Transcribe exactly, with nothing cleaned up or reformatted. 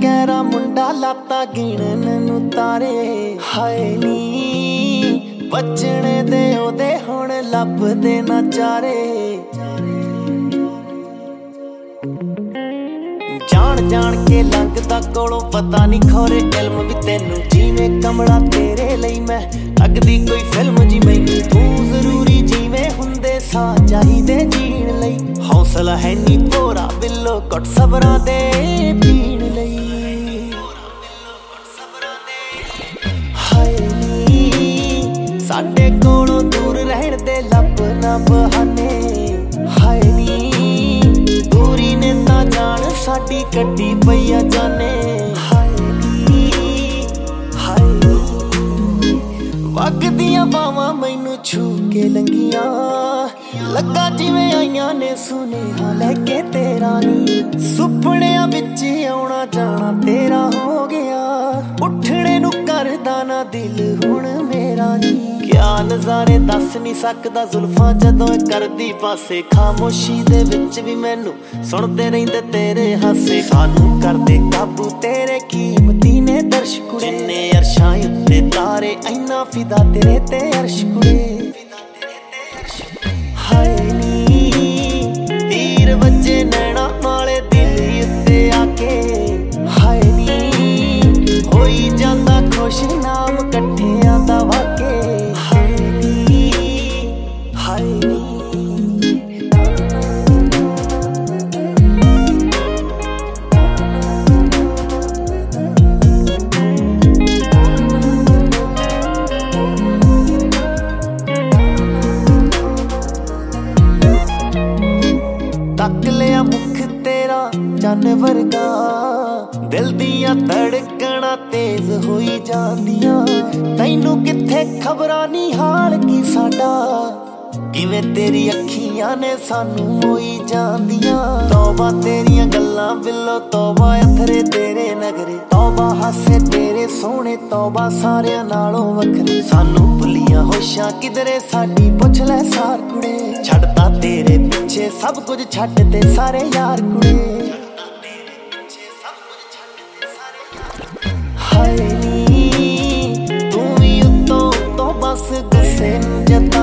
ਕਹਿਰਾ ਮੁੰਡਾ ਲਾਤਾ ਗਿਣਨ ਨੂੰ ਤਾਰੇ ਹਾਏ ਨੀ ਬਚਣੇ ਦੇ ਉਹਦੇ ਹੁਣ ਲੱਭਦੇ ਨਾ ਚਾਰੇ ਜਾਣ ਜਾਣ ਕੇ ਲੰਘਦਾ ਕੋਲੋਂ ਪਤਾ ਨਹੀਂ ਖੋਰੇ ਇਲਮ ਵੀ ਤੈਨੂੰ ਜਿਵੇਂ ਕਮਲਾ ਤੇਰੇ ਲਈ ਮੈਂ ਲੱਗਦੀ ਕੋਈ ਫਿਲਮ ਜੀ ਮੈਨੂੰ ਤੂੰ ਜ਼ਰੂਰੀ ਜਿਵੇਂ ਹੁੰਦੇ ਸਾਹ ਚਾਹੀਦੇ ਜੀਣ ਲਈ ਹੌਸਲਾ ਹੈ ਨੀ ਪੂਰਾ ਬਿੱਲੋ ਘੁੱਟ ਸਬਰਾਂ ਦੇ ਪੀਣ ਲਈ ਹਾਏ ਨੀ ਸਾਡੇ ਕੋਲੋਂ ਦੂਰ ਰਹਿਣ ਦੇ ਲੱਭ ਨਾ ਬਹਾਨੇ ਹਾਏ ਨੀ ਦੂਰੀ ਨੇ ਤਾਂ ਜਾਣ ਸਾਡੀ ਕੱਟੀ ਪਈਆ ਜਾਨੇ ਹਾਏ ਨੀ ਹਾਏ ਨੀ ਵਗਦੀਆਂ ਬਾਵਾਂ ਮੈਨੂੰ ਛੂ ਕੇ ਲੰਗੀਆਂ ਲੱਗਾ ਜਿਵੇਂ ਆਈਆਂ ਨੇ ਸੁਨੇਹਾ ਲੈ ਕੇ ਤੇਰਾ ਨੀ ਸੁਪਨਿਆਂ ਵਿੱਚ ਆਉਣਾ ਜਾਣਾ ਤੇਰਾ ਹੋ ਗਿਆ ਉੱਠਣੇ ਨੂੰ ਕਰਦਾ ਨਾ ਦਿਲ ਹੁਣ ਮੇਰਾ ਨੀ ਕਿਆ ਨਜ਼ਾਰੇ ਦੱਸ ਨਹੀਂ ਸਕਦਾ ਜ਼ੁਲਫਾਂ ਜਦੋਂ ਕਰਦੀ ਪਾਸੇ ਖਾਮੋਸ਼ੀ ਦੇ ਵਿੱਚ ਵੀ ਮੈਨੂੰ ਸੁਣਦੇ ਰਹਿੰਦੇ ਤੇਰੇ ਹਾਸੇ ਸਾਨੂੰ ਕਰਦੇ ਕਾਬੂ ਤੇਰੇ ਕੀਮਤੀ ਨੇ ਦਰਸ਼ ਕੁੜੇ ਨੇ ਅਰਸ਼ਾਂ ਉੱਤੇ ਤਾਰੇ ਇੰਨਾ ਫਿਦਾ ਤੇਰੇ ਤੇ ਅਰਸ਼ ਕੁੜੇ ਹਾਏ ਨੀ ਤੀਰ ਵੱਜੇ ਨੈਣਾ ਨਾਲੇ ਦਿਲ ਉੱਤੇ ਆ ਕੇ ਹਾਏ ਨੀ ਹੋਈ ਜਾਂਦਾ ਖੁਸ਼ ਨਾਮ ਇਕੱਠਿਆਂ ਦਾ ਵਾਕੇ ਹਾਏ ਨੀ ਹਾਏ ਨੀ ਤੱਕ ਲਿਆ ਮੁਖ ਤੇਰਾ ਚੰਨ ਵਰਗਾ ਦਿਲ ਦੀਆਂ ਧੜਕਣਾਂ ਤੇਜ਼ ਹੋਈ ਜਾਂਦੀਆਂ ਤੈਨੂੰ ਕਿੱਥੇ ਖਬਰਾਂ ਨੀ ਹਾਲ ਕੀ ਸਾਡਾ ਕਿਵੇਂ ਤੇਰੀ ਅੱਖੀਆਂ ਨੇ ਸਾਨੂੰ ਮੋਈ ਜਾਂਦੀਆਂ ਤੌਬਾ ਤੇਰੀਆਂ ਗੱਲਾਂ ਬਿੱਲੋ ਤੌਬਾ ਅਥਰੇ ਤੇਰੇ ਨਗਰੇ ਤੌਬਾ ਹਾਸੇ ਤੇਰੇ ਸੋਹਣੇ ਤੌਬਾ ਸਾਰਿਆਂ ਨਾਲੋਂ ਵੱਖਰੇ ਸਾਨੂੰ ਭੁੱਲੀਆਂ ਹੋਸ਼ਾਂ ਕਿਧਰੇ ਸਾਡੀ ਪੁੱਛ ਲੈ ਸਾਰ ਕੁੜੇ ਛੱਡਦਾ ਤੇਰੇ ਪਿੱਛੇ ਸਭ ਕੁਝ ਛੱਡ ਤੇ ਸਾਰੇ ਯਾਰ ਕੁੜੇ ਹਾਏ ਨੀ ਤੂੰ ਵੀ ਉੱਤੋਂ ਉੱਤੋਂ ਬਸ ਗੁੱਸੇ ਨੂੰ ਜਤਾ